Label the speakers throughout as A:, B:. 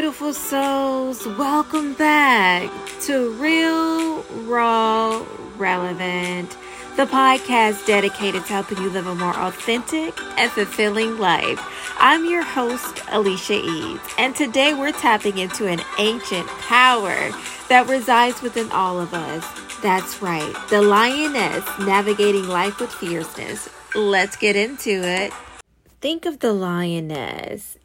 A: beautiful souls. Welcome back to Real, Raw, Relevant, the podcast dedicated to helping you live a more authentic and fulfilling life. I'm your host, Alicia Eads, and today we're tapping into an ancient power that resides within all of us. That's right, the lioness navigating life with fierceness. Let's get into it. Think of the lioness.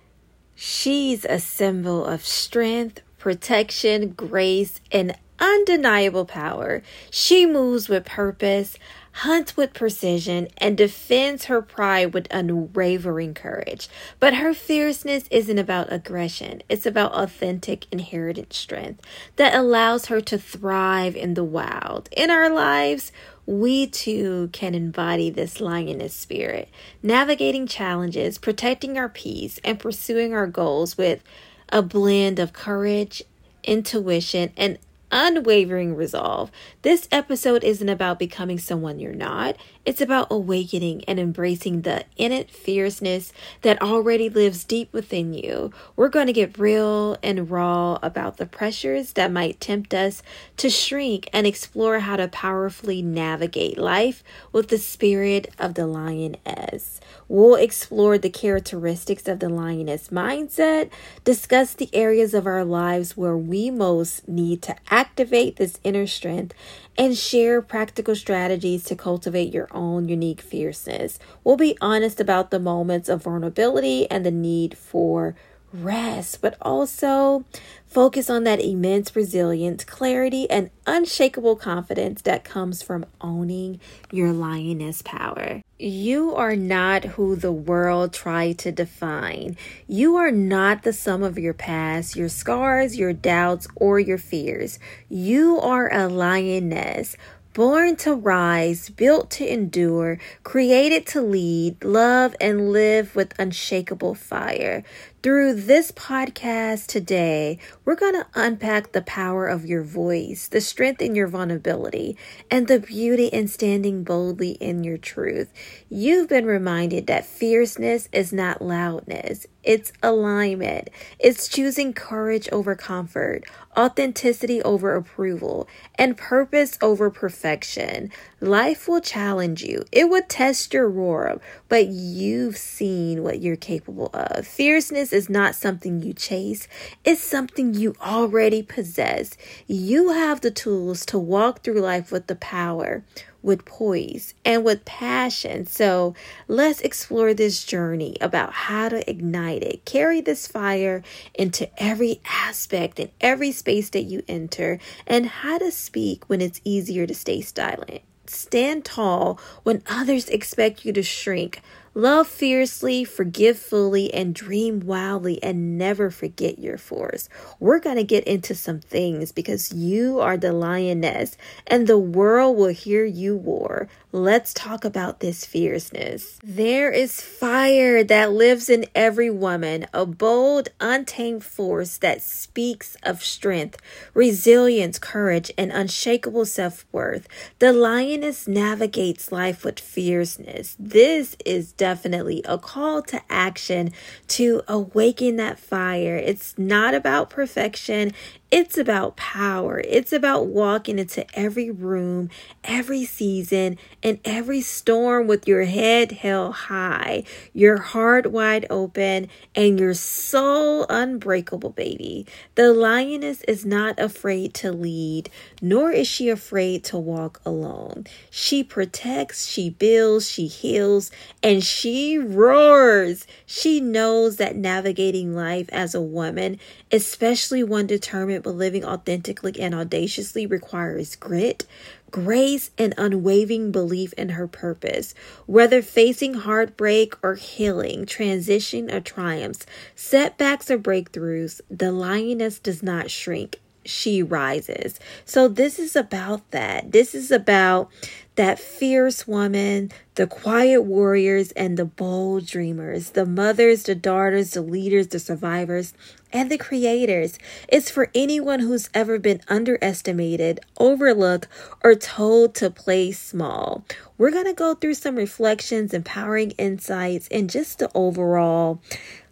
A: She's a symbol of strength, protection, grace, and undeniable power. She moves with purpose, hunts with precision, and defends her pride with unwavering courage. But her fierceness isn't about aggression. It's about authentic, inherited strength that allows her to thrive in the wild. In our lives, we too can embody this lioness spirit, navigating challenges, protecting our peace, and pursuing our goals with a blend of courage, intuition, and unwavering resolve. This episode isn't about becoming someone you're not. It's about awakening and embracing the innate fierceness that already lives deep within you. We're going to get real and raw about the pressures that might tempt us to shrink and explore how to powerfully navigate life with the spirit of the lioness. We'll explore the characteristics of the lioness mindset, discuss the areas of our lives where we most need to activate this inner strength, and share practical strategies to cultivate your own unique fierceness. We'll be honest about the moments of vulnerability and the need for rest, but also focus on that immense resilience, clarity, and unshakable confidence that comes from owning your lioness power. You are not who the world tried to define. You are not the sum of your past, your scars, your doubts, or your fears. You are a lioness, born to rise, built to endure, created to lead, love, and live with unshakable fire. Through this podcast today, we're going to unpack the power of your voice, the strength in your vulnerability, and the beauty in standing boldly in your truth. You've been reminded that fierceness is not loudness. It's alignment. It's choosing courage over comfort, authenticity over approval, and purpose over perfection. Life will challenge you. It will test your roar, but you've seen what you're capable of. Fierceness is not something you chase. It's something you already possess. You have the tools to walk through life with the power, with poise, and with passion. So let's explore this journey about how to ignite it. Carry this fire into every aspect and every space that you enter, and how to speak when it's easier to stay silent. Stand tall when others expect you to shrink. Love fiercely, forgive fully, and dream wildly, and never forget your force. We're going to get into some things because you are the lioness and the world will hear you roar. Let's talk about this fierceness. There is fire that lives in every woman, a bold, untamed force that speaks of strength, resilience, courage, and unshakable self-worth. The lioness navigates life with fierceness. This is definitely a call to action to awaken that fire. It's not about perfection. It's about power. It's about walking into every room, every season, and every storm with your head held high, your heart wide open, and your soul unbreakable, baby. The lioness is not afraid to lead, nor is she afraid to walk alone. She protects, she builds, she heals, and she roars. She knows that navigating life as a woman, especially one determined but living authentically and audaciously, requires grit, grace, and unwavering belief in her purpose. Whether facing heartbreak or healing, transition or triumphs, setbacks or breakthroughs, the lioness does not shrink. She rises. So this is about that. This is about that fierce woman, the quiet warriors, and the bold dreamers, the mothers, the daughters, the leaders, the survivors, and the creators. It's for anyone who's ever been underestimated, overlooked, or told to play small. We're going to go through some reflections, empowering insights, and just the overall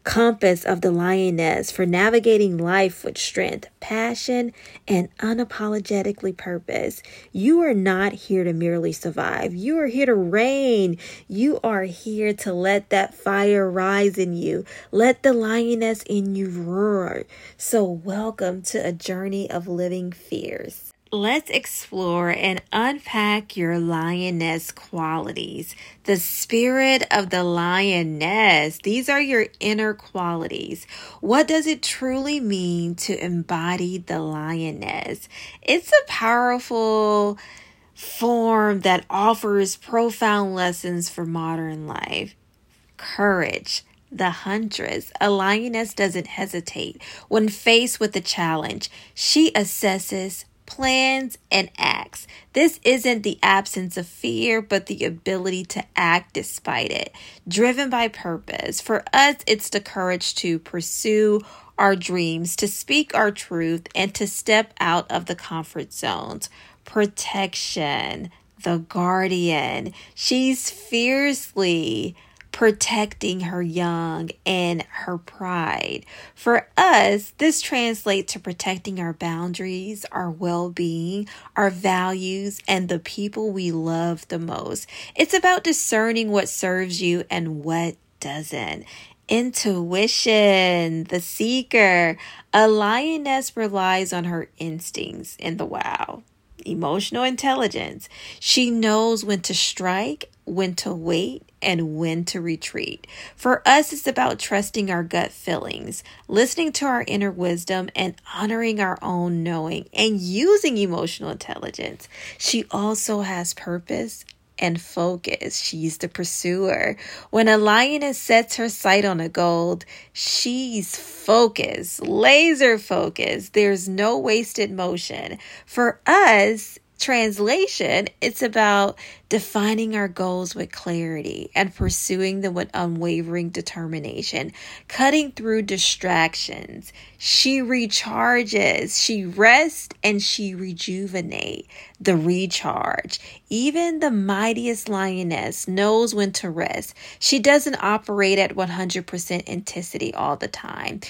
A: compass of the lioness for navigating life with strength, passion, and unapologetically purpose. You are not here to merely survive. You are here to reign. You are here to let that fire rise in you. Let the lioness in you roar. So welcome to a journey of living fierce. Let's explore and unpack your lioness qualities. The spirit of the lioness. These are your inner qualities. What does it truly mean to embody the lioness? It's a powerful form that offers profound lessons for modern life. Courage. The huntress. A lioness doesn't hesitate when faced with a challenge. She assesses, plans, and acts. This isn't the absence of fear, but the ability to act despite it. Driven by purpose. For us, it's the courage to pursue our dreams, to speak our truth, and to step out of the comfort zones. Protection. The guardian. She's fiercely protecting her young and her pride. For us, this translates to protecting our boundaries, our well-being, our values, and the people we love the most. It's about discerning what serves you and what doesn't. Intuition, the seeker. A lioness relies on her instincts in the wild. Emotional intelligence. She knows when to strike, when to wait, and when to retreat. For us, it's about trusting our gut feelings, listening to our inner wisdom, and honoring our own knowing, and using emotional intelligence. She also has purpose and focus. She's the pursuer. When a lioness sets her sight on a goal, she's focused, laser focused. There's no wasted motion. For us, translation, it's about defining our goals with clarity and pursuing them with unwavering determination, cutting through distractions. She recharges, she rests, and she rejuvenates. The recharge. Even the mightiest lioness knows when to rest. She doesn't operate at 100% intensity all the time.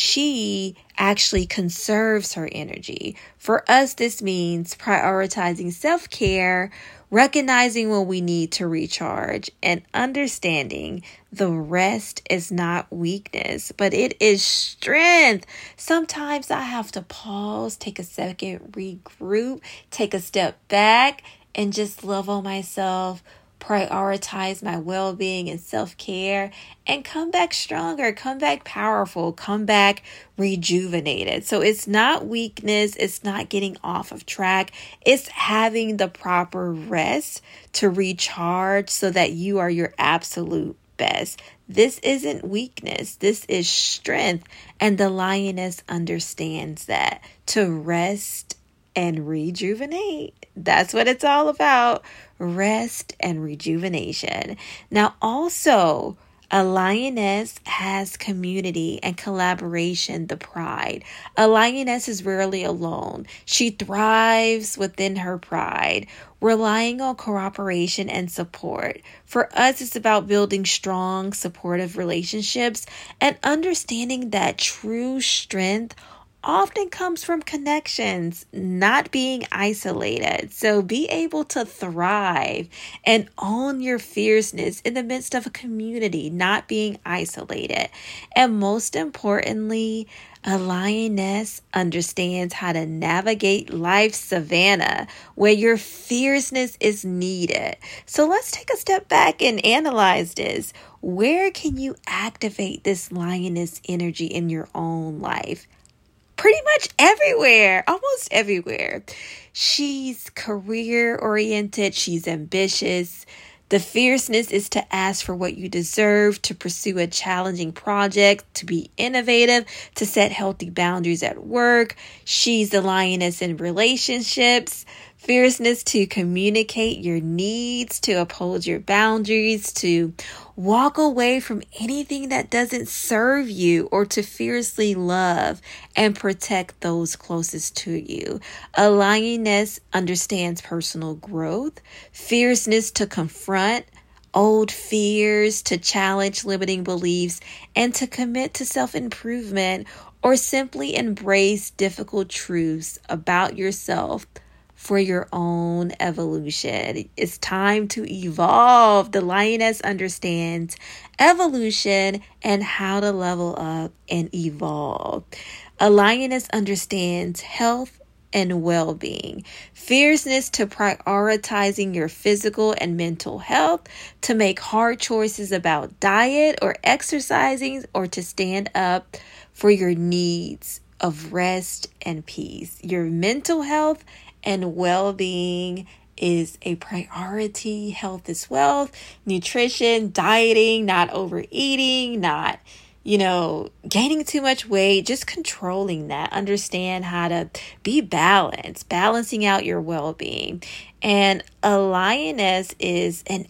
A: She actually conserves her energy. For us, this means prioritizing self-care, recognizing when we need to recharge, and understanding the rest is not weakness, but it is strength. Sometimes I have to pause, take a second, regroup, take a step back, and just love on myself, prioritize my well-being and self-care, and come back stronger, come back powerful, come back rejuvenated. So it's not weakness. It's not getting off of track. It's having the proper rest to recharge so that you are your absolute best. This isn't weakness. This is strength. And the lioness understands that. To rest and rejuvenate. That's what it's all about. Rest and rejuvenation. Now, also, a lioness has community and collaboration, the pride. A lioness is rarely alone. She thrives within her pride, relying on cooperation and support. For us, it's about building strong, supportive relationships and understanding that true strength often comes from connections, not being isolated. So be able to thrive and own your fierceness in the midst of a community, not being isolated. And most importantly, a lioness understands how to navigate life's savannah where your fierceness is needed. So let's take a step back and analyze this. Where can you activate this lioness energy in your own life? Pretty much everywhere, almost everywhere. She's career oriented. She's ambitious. The fierceness is to ask for what you deserve, to pursue a challenging project, to be innovative, to set healthy boundaries at work. She's the lioness in relationships. Fierceness to communicate your needs, to uphold your boundaries, to walk away from anything that doesn't serve you, or to fiercely love and protect those closest to you. A lioness understands personal growth, fierceness to confront old fears, to challenge limiting beliefs, and to commit to self-improvement, or simply embrace difficult truths about yourself for your own evolution. It's time to evolve. The lioness understands evolution and how to level up and evolve. A lioness understands health and well-being, fierceness to prioritizing your physical and mental health, to make hard choices about diet or exercising, or to stand up for your needs of rest and peace. Your mental health and well-being is a priority. Health is wealth. Nutrition, dieting, not overeating, not gaining too much weight, just controlling that. Understand how to be balanced, balancing out your well-being. And a lioness is an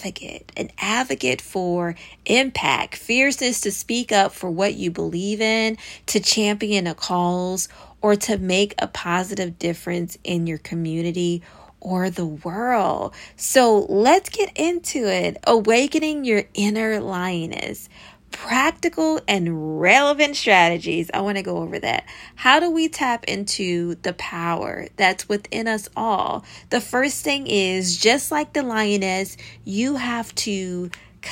A: advocate for impact, fierceness to speak up for what you believe in, to champion a cause, or to make a positive difference in your community or the world. So let's get into it. Awakening your inner lioness. Practical and relevant strategies. I want to go over that. How do we tap into the power that's within us all? The first thing is, just like the lioness, you have to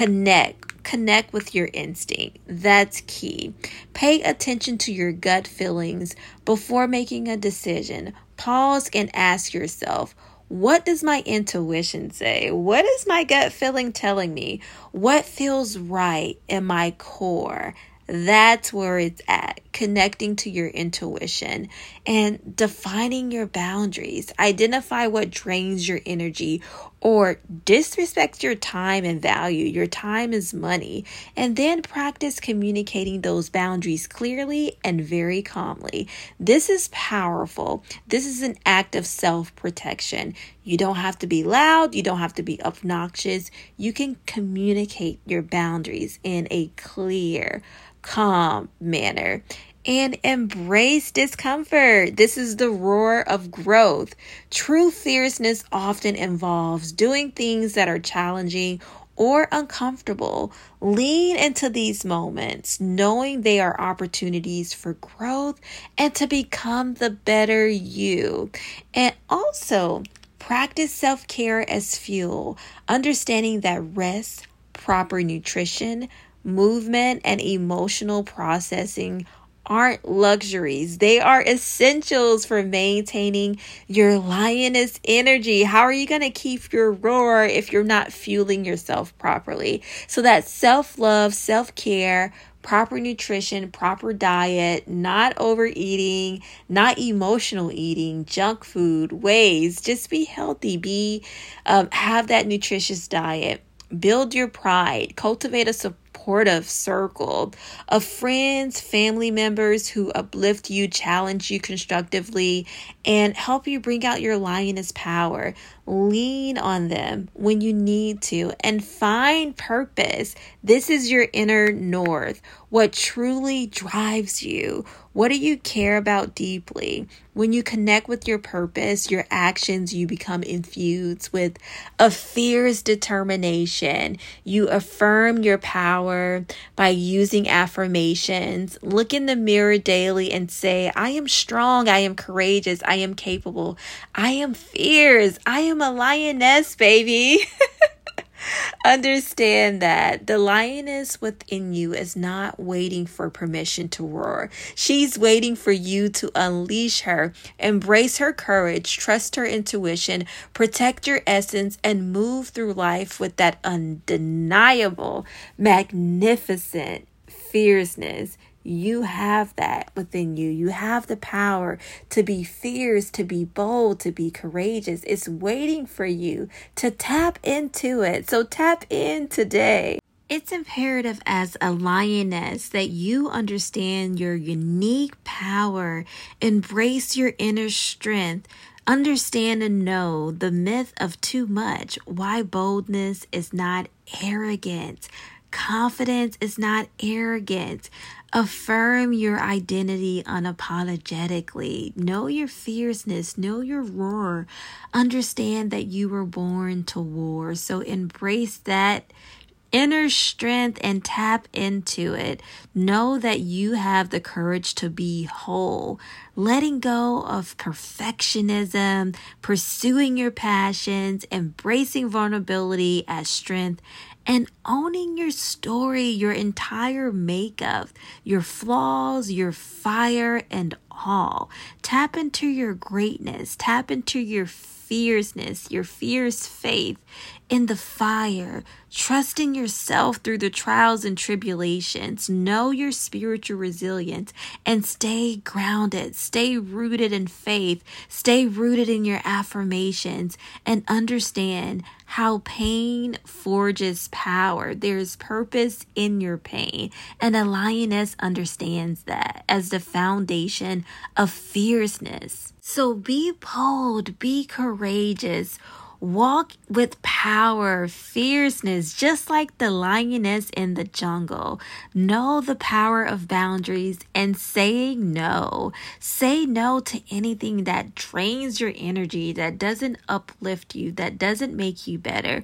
A: connect with your instinct. That's key. Pay attention to your gut feelings before making a decision. Pause and ask yourself, what does my intuition say? What is my gut feeling telling me? What feels right in my core? That's where it's at. Connecting to your intuition and defining your boundaries. Identify what drains your energy or disrespects your time and value. Your time is money. And then practice communicating those boundaries clearly and very calmly. This is powerful. This is an act of self-protection. You don't have to be loud. You don't have to be obnoxious. You can communicate your boundaries in a clear, calm manner. And embrace discomfort. This is the roar of growth. True fierceness often involves doing things that are challenging or uncomfortable. Lean into these moments, knowing they are opportunities for growth and to become the better you. And also, practice self-care as fuel, understanding that rest, proper nutrition, movement, and emotional processing aren't luxuries. They are essentials for maintaining your lioness energy. How are you going to keep your roar if you're not fueling yourself properly? So that's self-love, self-care, proper nutrition, proper diet, not overeating, not emotional eating, junk food, ways. Just be healthy. Have that nutritious diet. Build your pride. Cultivate a supportive circle of friends, family members who uplift you, challenge you constructively, and help you bring out your lioness power. Lean on them when you need to and find purpose. This is your inner north. What truly drives you? What do you care about deeply? When you connect with your purpose, your actions, you become infused with a fierce determination. You affirm your power by using affirmations. Look in the mirror daily and say, I am strong, I am courageous, I am capable, I am fierce, I am a lioness, baby. Understand that the lioness within you is not waiting for permission to roar. She's waiting for you to unleash her, embrace her courage, trust her intuition, protect your essence, and move through life with that undeniable, magnificent fierceness. You have that within you. You have the power to be fierce, to be bold, to be courageous. It's waiting for you to tap into it. So tap in today. It's imperative as a lioness that you understand your unique power, embrace your inner strength, understand and know the myth of too much, why boldness is not arrogant. Confidence is not arrogance. Affirm your identity unapologetically. Know your fierceness. Know your roar. Understand that you were born to war. So embrace that inner strength and tap into it. Know that you have the courage to be whole. Letting go of perfectionism, pursuing your passions, embracing vulnerability as strength, and owning your story, your entire makeup, your flaws, your fire, and all. Tap into your greatness. Tap into your fierceness, your fierce faith in the fire, trusting yourself through the trials and tribulations. Know your spiritual resilience and stay grounded, stay rooted in faith, stay rooted in your affirmations, and understand how pain forges power. There's purpose in your pain, and a lioness understands that as the foundation of fierceness. So be bold, be courageous, walk with power, fierceness, just like the lioness in the jungle. Know the power of boundaries and saying no. Say no to anything that drains your energy, that doesn't uplift you, that doesn't make you better.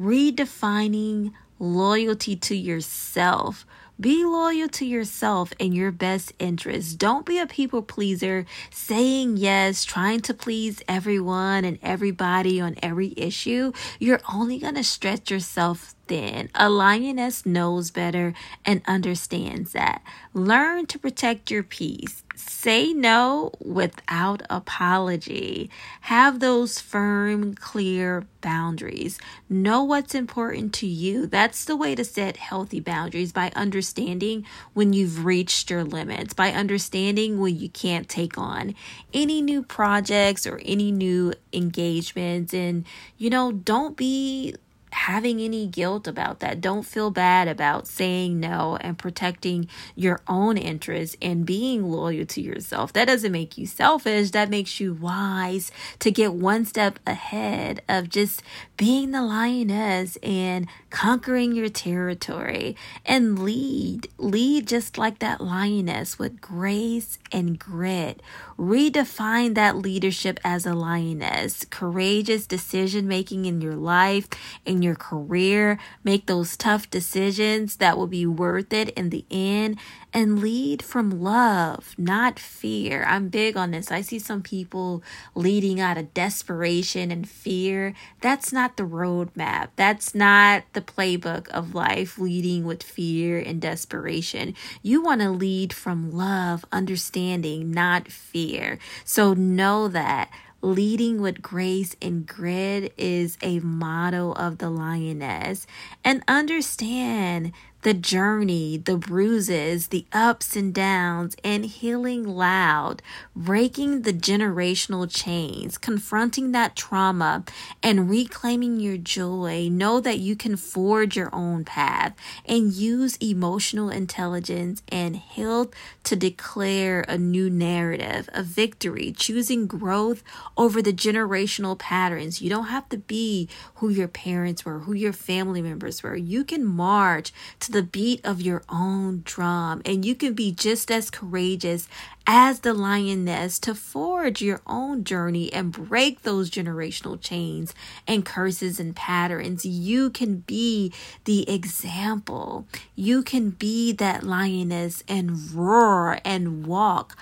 A: Redefining loyalty to yourself. Be loyal to yourself and your best interests. Don't be a people pleaser, saying yes, trying to please everyone and everybody on every issue. You're only going to stretch yourself thin. A lioness knows better and understands that. Learn to protect your peace. Say no without apology. Have those firm, clear boundaries. Know what's important to you. That's the way to set healthy boundaries, by understanding when you've reached your limits, by understanding when you can't take on any new projects or any new engagements. And, don't be having any guilt about that. Don't feel bad about saying no and protecting your own interests and being loyal to yourself. That doesn't make you selfish. That makes you wise to get one step ahead of just being the lioness and conquering your territory, and lead just like that lioness with grace and grit. Redefine that leadership as a lioness. Courageous decision making in your life, in your career. Make those tough decisions that will be worth it in the end, and lead from love, not fear. I'm big on this. I see some people leading out of desperation and fear. That's not the roadmap. That's not the playbook of life, leading with fear and desperation. You want to lead from love, understanding, not fear. So know that leading with grace and grit is a motto of the lioness. And understand the journey, the bruises, the ups and downs, and healing loud, breaking the generational chains, confronting that trauma, and reclaiming your joy. Know that you can forge your own path and use emotional intelligence and health to declare a new narrative, a victory, choosing growth over the generational patterns. You don't have to be who your parents were, who your family members were. You can march to the beat of your own drum, and you can be just as courageous as the lioness to forge your own journey and break those generational chains and curses and patterns. You can be the example. You can be that lioness and roar and walk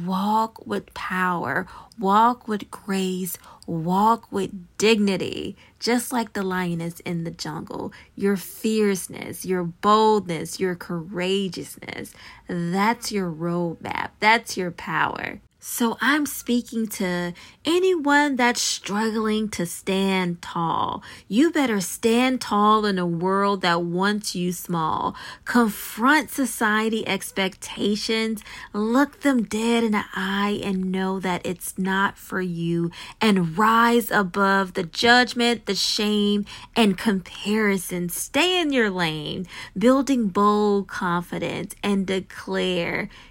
A: with power, walk with grace, walk with dignity, just like the lioness in the jungle. Your fierceness, your boldness, your courageousness, that's your roadmap. That's your power. So I'm speaking to anyone that's struggling to stand tall. You better stand tall in a world that wants you small. Confront society expectations. Look them dead in the eye and know that it's not for you. And rise above the judgment, the shame, and comparison. Stay in your lane, building bold confidence, and declare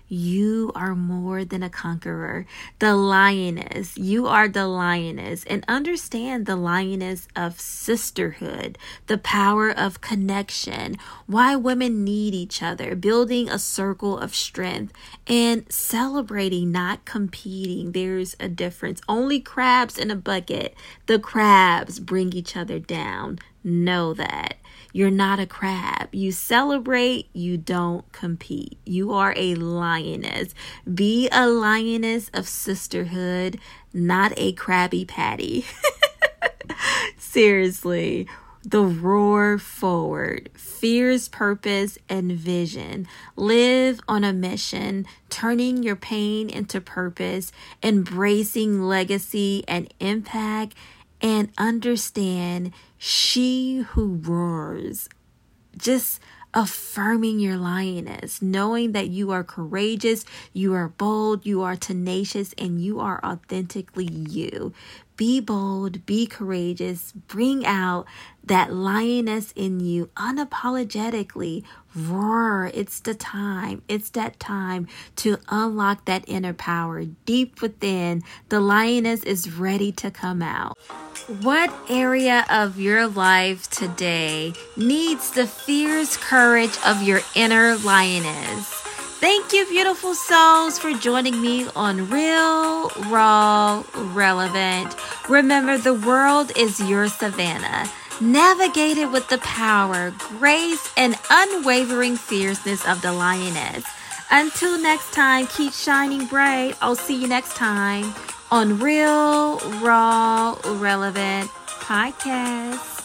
A: You are more than a conqueror. The lioness. You are the lioness. And understand the lioness of sisterhood, the power of connection, why women need each other, building a circle of strength, and celebrating, not competing. There's a difference. Only crabs in a bucket. The crabs bring each other down. Know that. You're not a crab. You celebrate, you don't compete. You are a lioness. Be a lioness of sisterhood, not a Krabby Patty. Seriously. The roar forward, fierce purpose and vision. Live on a mission, turning your pain into purpose, embracing legacy and impact, and understand she who roars. Just affirming your lioness, knowing that you are courageous, you are bold, you are tenacious, and you are authentically you. Be bold, be courageous, bring out that lioness in you unapologetically. Roar. It's the time. It's that time to unlock that inner power deep within. The lioness is ready to come out. What area of your life today needs the fierce courage of your inner lioness? Thank you, beautiful souls, for joining me on Real, Raw, Relevant. Remember, the world is your savannah. Navigate it with the power, grace, and unwavering fierceness of the lioness. Until next time, keep shining bright. I'll see you next time on Real, Raw, Relevant Podcast.